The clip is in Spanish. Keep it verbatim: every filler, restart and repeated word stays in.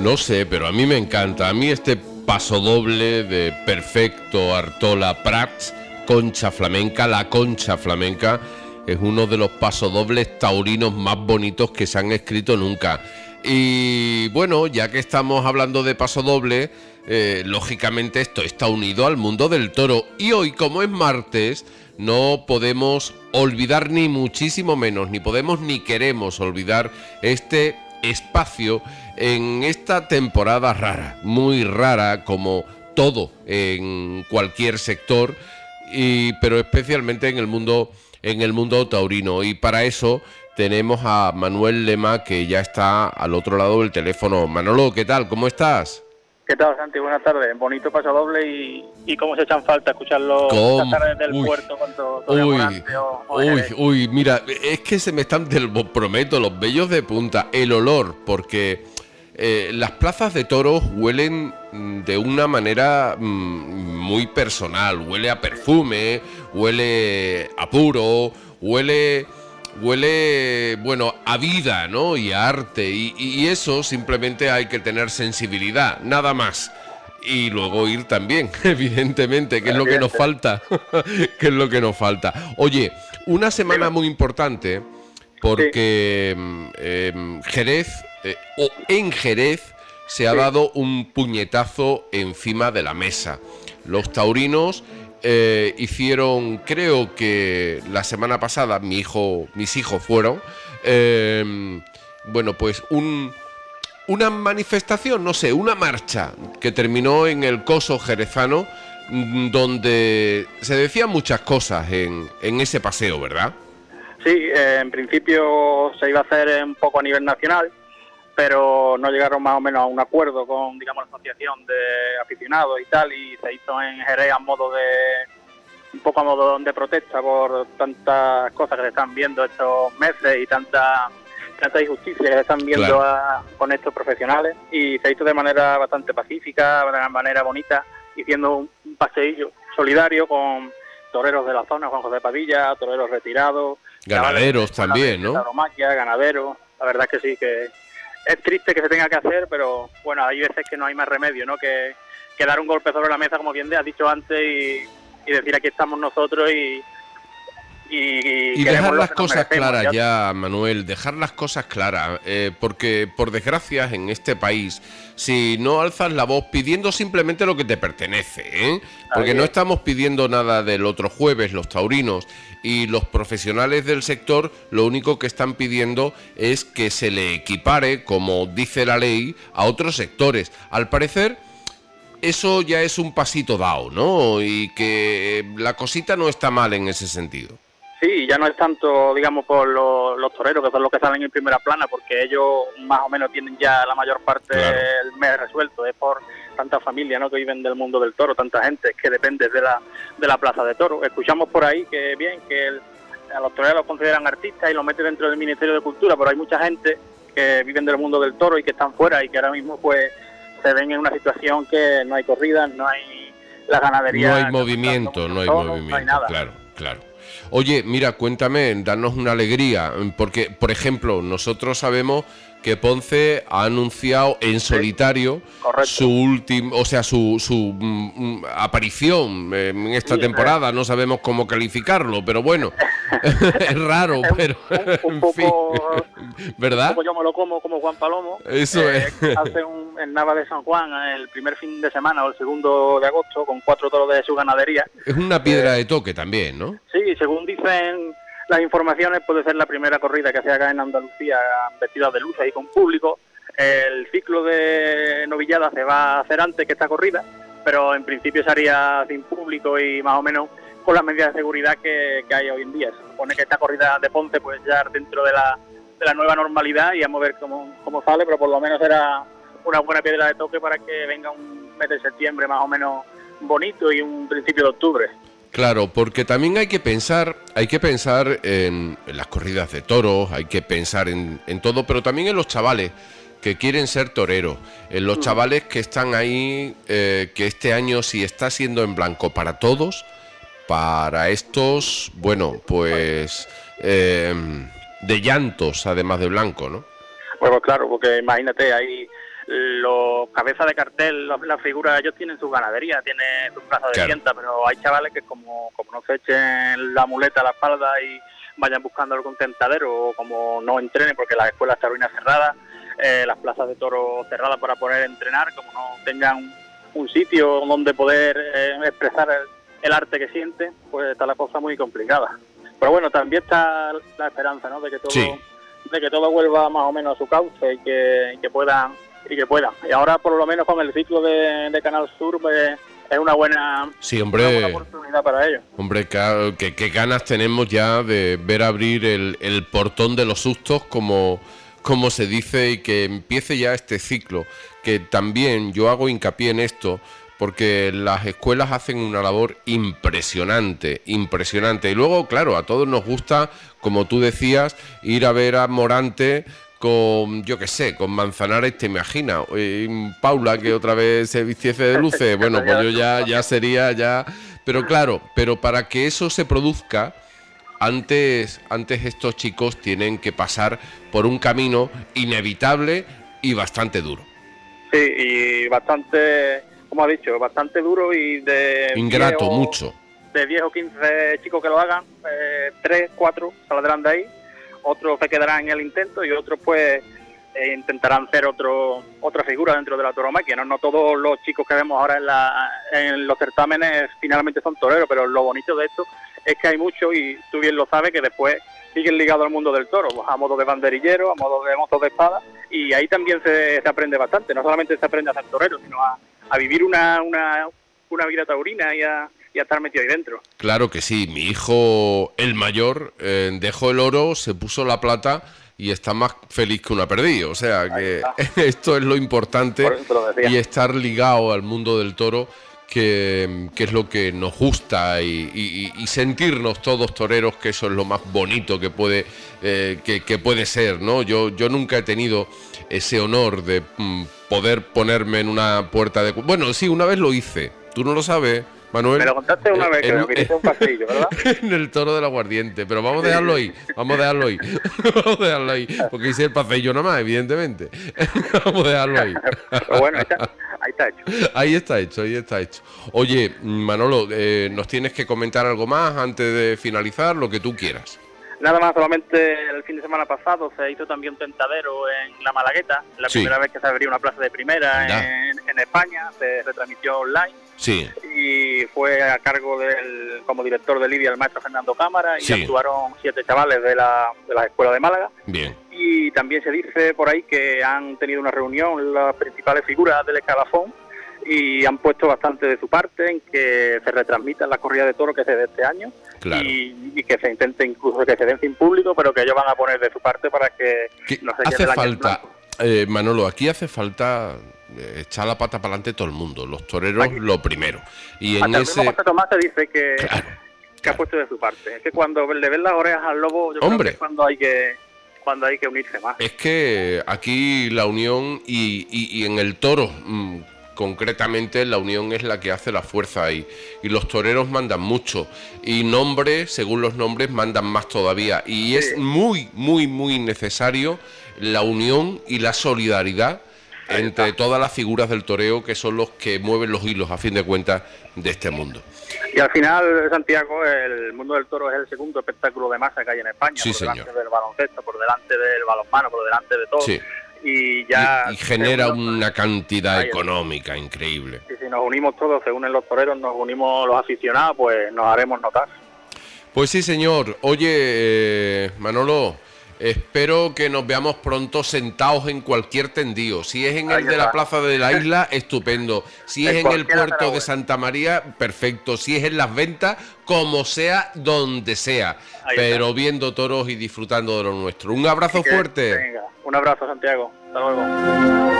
No sé, pero a mí me encanta. A mí este pasodoble de Perfecto Artola Prats, concha flamenca, la concha flamenca, es uno de los pasodobles taurinos más bonitos que se han escrito nunca. Y bueno, ya que estamos hablando de pasodoble, eh, lógicamente esto está unido al mundo del toro. Y hoy, como es martes, no podemos olvidar ni muchísimo menos, ni podemos ni queremos olvidar este espacio en esta temporada rara, muy rara, como todo en cualquier sector, y pero especialmente en el mundo en el mundo taurino. Y para eso tenemos a Manuel Lema, que ya está al otro lado del teléfono. Manolo, ¿qué tal? ¿Cómo estás? ¿Qué tal, Santi? Buenas tardes. Bonito pasodoble y, y cómo se echan falta escucharlo ¿Cómo? Estas tardes del Uy. puerto con todo. Uy, uy, uy, mira, es que se me están, te lo prometo, los vellos de punta, el olor, porque eh, las plazas de toros huelen de una manera mm, muy personal, huele a perfume, huele a puro, huele... Huele, bueno, a vida, ¿no? Y a arte, y, y eso simplemente hay que tener sensibilidad, nada más. Y luego ir también, evidentemente, que es lo que nos falta, que es lo que nos falta. Oye, una semana muy importante, porque eh, Jerez, eh, o en Jerez, se ha dado un puñetazo encima de la mesa. Los taurinos... Eh, hicieron, creo que la semana pasada, mi hijo, mis hijos fueron, eh, bueno, pues un, una manifestación, no sé, una marcha que terminó en el Coso jerezano, donde se decían muchas cosas en, en ese paseo, ¿verdad? Sí, eh, en principio se iba a hacer un poco a nivel nacional, pero no llegaron más o menos a un acuerdo con, digamos, la asociación de aficionados y tal, y se hizo en Jerez a modo de, un poco a modo de protesta por tantas cosas que se están viendo estos meses y tanta, tanta injusticia que se están viendo claro. a, con estos profesionales, y se hizo de manera bastante pacífica, de manera bonita, haciendo un, un paseillo solidario con toreros de la zona, Juan José Padilla, toreros retirados, ganaderos también, ¿no? Tauromaquia, ganaderos, la verdad es que sí, que es triste que se tenga que hacer, pero bueno, hay veces que no hay más remedio, ¿no? Que, que dar un golpe sobre la mesa, como bien has dicho antes, y, y decir aquí estamos nosotros y... Y, y dejar las cosas claras ya, ya, Manuel, dejar las cosas claras, eh, porque por desgracia en este país, si no alzas la voz pidiendo simplemente lo que te pertenece, ¿eh? porque no estamos pidiendo nada del otro jueves, los taurinos y los profesionales del sector, lo único que están pidiendo es que se le equipare, como dice la ley, a otros sectores. Al parecer, eso ya es un pasito dado, ¿no? Y que la cosita no está mal en ese sentido. Sí, ya no es tanto, digamos, por los, los toreros, que son los que salen en primera plana, porque ellos más o menos tienen ya la mayor parte claro. del mes resuelto. Es por tantas familias, ¿no?, que viven del mundo del toro, tanta gente que depende de la de la plaza de toro. Escuchamos por ahí que bien, que el, a los toreros los consideran artistas y los meten dentro del Ministerio de Cultura, pero hay mucha gente que viven del mundo del toro y que están fuera y que ahora mismo pues se ven en una situación que no hay corridas, no hay la ganadería. No hay movimiento, no hay toros, movimiento, no hay nada. Claro, claro. Oye, mira, cuéntame, danos una alegría, porque, por ejemplo, nosotros sabemos que Ponce ha anunciado en solitario sí, su último, o sea, su, su mm, aparición en esta sí, temporada. Sí. No sabemos cómo calificarlo, pero bueno, es raro, es pero un, un poco, ¿verdad? Un poco yo me lo como como Juan Palomo. Eso eh, es. Hace un en Nava de San Juan el primer fin de semana o el segundo de agosto con cuatro toros de su ganadería. Es una piedra eh, de toque también, ¿no? Sí, según dicen las informaciones, puede ser la primera corrida que se haga en Andalucía vestida de luces y con público. El ciclo de novillada se va a hacer antes que esta corrida, pero en principio se haría sin público y más o menos con las medidas de seguridad que, que hay hoy en día. Se supone que esta corrida de Ponce pues ya dentro de la, de la nueva normalidad, y vamos a ver cómo, cómo sale, pero por lo menos será una buena piedra de toque para que venga un mes de septiembre más o menos bonito y un principio de octubre. Claro, porque también hay que pensar, hay que pensar en, en las corridas de toros, hay que pensar en, en todo, pero también en los chavales que quieren ser toreros, en los chavales que están ahí, eh, que este año si está siendo en blanco para todos, para estos, bueno, pues eh, de llantos además de blanco, ¿no? Bueno, claro, porque imagínate, hay los cabezas de cartel, las la figuras, ellos tienen su ganadería, tienen sus plazas de claro. tienda, pero hay chavales que como, como no se echen la muleta a la espalda y vayan buscando algún tentadero, o como no entrenen porque las escuelas taurinas cerradas, eh, las plazas de toros cerradas para poder entrenar, como no tengan un sitio donde poder eh, expresar el, el arte que sienten, pues está la cosa muy complicada. Pero bueno, también está la esperanza, ¿no?, de que todo, sí. de que todo vuelva más o menos a su cauce y que, y que puedan y que puedan. Y ahora por lo menos con el ciclo de, de Canal Sur pues, es una buena, sí, hombre, una buena oportunidad para ellos. Hombre, qué, qué, qué ganas tenemos ya de ver abrir el, el portón de los sustos, como, como se dice, y que empiece ya este ciclo, que también yo hago hincapié en esto, porque las escuelas hacen una labor impresionante, impresionante. Y luego, claro, a todos nos gusta, como tú decías, ir a ver a Morante con, yo qué sé, con Manzanares, te imaginas. Eh, Paula, que otra vez se vistiese de luces, bueno, pues yo ya, ya sería, ya... Pero claro, pero para que eso se produzca, antes, antes estos chicos tienen que pasar por un camino inevitable y bastante duro. Sí, y bastante... como ha dicho, bastante duro y de... Ingrato, diez o, mucho. De diez o quince chicos que lo hagan, eh, tres, cuatro saldrán de ahí, otros se quedarán en el intento y otros pues eh, intentarán hacer otro otra figura dentro de la tauromaquia, ¿no? No todos los chicos que vemos ahora en, la, en los certámenes finalmente son toreros, pero lo bonito de esto es que hay muchos, y tú bien lo sabes, que después siguen ligados al mundo del toro, a modo de banderillero, a modo de mozos de espada, y ahí también se, se aprende bastante. No solamente se aprende a ser torero, sino a a vivir una, una, una vida taurina y a, y a estar metido ahí dentro. Claro que sí, mi hijo, el mayor, eh, dejó el oro, se puso la plata y está más feliz que una perdiz. O sea que esto es lo importante, lo y estar ligado al mundo del toro, que, que es lo que nos gusta, y, y, y sentirnos todos toreros, que eso es lo más bonito que puede, eh, que, que puede ser, ¿no? Yo, yo nunca he tenido ese honor de mm, poder ponerme en una puerta de... Bueno, sí, una vez lo hice. ¿Tú no lo sabes, Manuel? Me lo contaste una eh, vez, que me viniste un pasillo, ¿verdad? En el Toro del Aguardiente. Pero vamos a dejarlo ahí. Vamos a dejarlo ahí. Vamos a dejarlo ahí. Porque hice el pasillo nomás, evidentemente. Vamos a dejarlo ahí. Pero bueno, ahí está, ahí está hecho. Ahí está hecho, ahí está hecho. Oye, Manolo, eh, ¿nos tienes que comentar algo más antes de finalizar? Lo que tú quieras. Nada más, solamente el fin de semana pasado se hizo también un tentadero en La Malagueta, la sí. primera vez que se abrió una plaza de primera en, en España, se retransmitió online. Sí. Y fue a cargo del, como director de Lidia, el maestro Fernando Cámara, y sí. actuaron siete chavales de la, de la escuela de Málaga. Bien. Y también se dice por ahí que han tenido una reunión las principales figuras del escalafón y han puesto bastante de su parte en que se retransmitan las corridas de toros que se de este año. Claro. Y, y que se intente incluso que se den sin público, pero que ellos van a poner de su parte para que no se hace quede falta, eh, Manolo, aquí hace falta eh, echar la pata para adelante todo el mundo, los toreros aquí, lo primero. Y en hasta ese... el mismo José Tomás se dice que, claro, que claro. ha puesto de su parte. Es que cuando le ven las orejas al lobo, yo Hombre. creo que es cuando hay que cuando hay que unirse más. Es que aquí la unión y, y, y en el toro... Mmm, concretamente la unión es la que hace la fuerza ahí, y los toreros mandan mucho, y nombres, según los nombres, mandan más todavía, y sí. es muy, muy, muy necesario la unión y la solidaridad ahí entre está. Todas las figuras del toreo, que son los que mueven los hilos, a fin de cuentas, de este mundo. Y al final, Santiago, el mundo del toro es el segundo espectáculo de masa que hay en España, sí, por señor. delante del baloncesto, por delante del balonmano, por delante de todo. Sí. Y ya y, y genera uno, una cantidad económica increíble. Y si nos unimos todos, se unen los toreros, nos unimos los aficionados, pues nos haremos notar. Pues sí, señor. Oye, eh, Manolo, espero que nos veamos pronto sentados en cualquier tendido. Si es en Ahí el está. de la Plaza de la Isla, estupendo. Si es en el puerto de Santa María, perfecto. Si es en Las Ventas, como sea, donde sea. Ahí Pero está. Viendo toros y disfrutando de lo nuestro. Un abrazo que, fuerte. Venga, un abrazo, Santiago. Hasta luego.